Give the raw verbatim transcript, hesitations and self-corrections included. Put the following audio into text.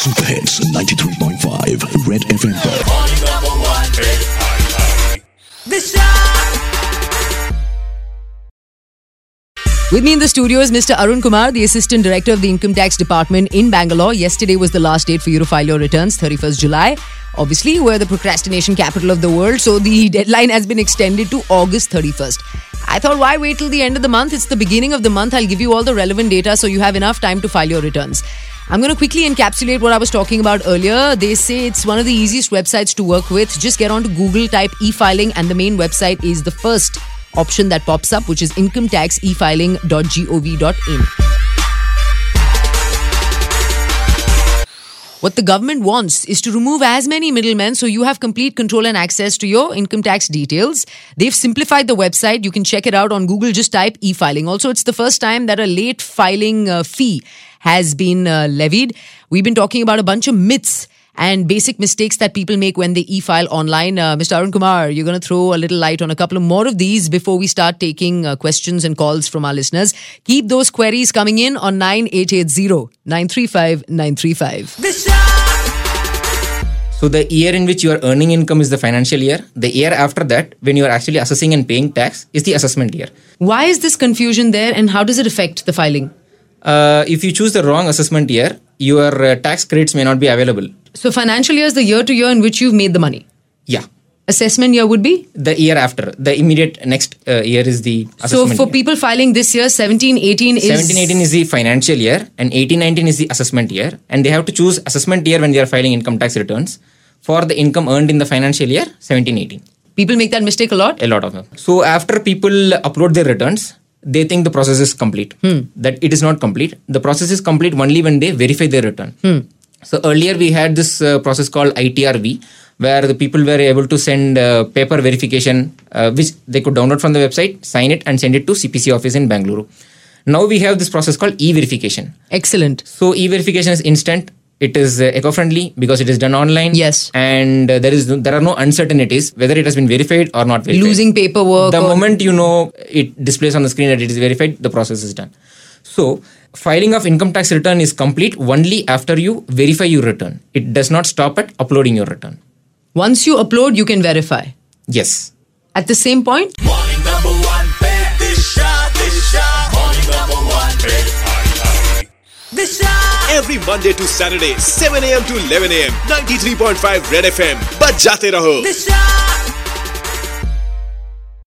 Super hits ninety-three point five red FM पर। With me in the studio is Mister Arun Kumar, the Assistant Director of the Income Tax Department in Bangalore. Yesterday was the last date for you to file your returns, thirty-first July. Obviously, we're the procrastination capital of the world, so the deadline has been extended to August thirty-first. I thought, why wait till the end of the month? It's the beginning of the month. I'll give you all the relevant data so you have enough time to file your returns. I'm going to quickly encapsulate what I was talking about earlier. They say it's one of the easiest websites to work with. Just get onto Google, type e-filing, and the main website is the first option that pops up, which is income tax e filing dot gov dot in. What the government wants is to remove as many middlemen so you have complete control and access to your income tax details. They've simplified the website. You can check it out on Google. Just type e-filing. Also, it's the first time that a late filing uh, fee has been uh, levied. We've been talking about a bunch of myths and basic mistakes that people make when they e-file online. Uh, Mister Arun Kumar, you're going to throw a little light on a couple of more of these before we start taking uh, questions and calls from our listeners. Keep those queries coming in on nine eight eight zero, nine three five, nine three five. So the year in which you are earning income is the financial year. The year after that, when you are actually assessing and paying tax, is the assessment year. Why is this confusion there and how does it affect the filing? Uh, if you choose the wrong assessment year, your uh, tax credits may not be available. So financial year is the year to year in which you've made the money. Yeah. Assessment year would be? The year after. The immediate next uh, year is the assessment So for year. people filing this year, seventeen eighteen is... seventeen eighteen is the financial year and eighteen nineteen is the assessment year. And they have to choose assessment year when they are filing income tax returns for the income earned in the financial year seventeen eighteen. People make that mistake a lot? A lot of them. So after people upload their returns, they think the process is complete. Hmm. That it is not complete. The process is complete only when they verify their return. Hmm. So earlier we had this uh, process called I T R V, where the people were able to send uh, paper verification, uh, which they could download from the website, sign it and send it to C P C office in Bangalore. Now we have this process called e-verification. Excellent. So e-verification is instant. It is uh, eco-friendly because it is done online. Yes. And uh, there is there are no uncertainties whether it has been verified or not verified. Losing paperwork. The or... moment you know it displays on the screen that it is verified, the process is done. So filing of income tax return is complete only after you verify your return. It does not stop at uploading your return. Once you upload, you can verify. Yes. At the same point? Morning number one, Disha, Disha. Morning number one, Disha. Every Monday to Saturday, seven a.m. to eleven a.m. ninety-three point five Red F M. Baj jate raho. Disha.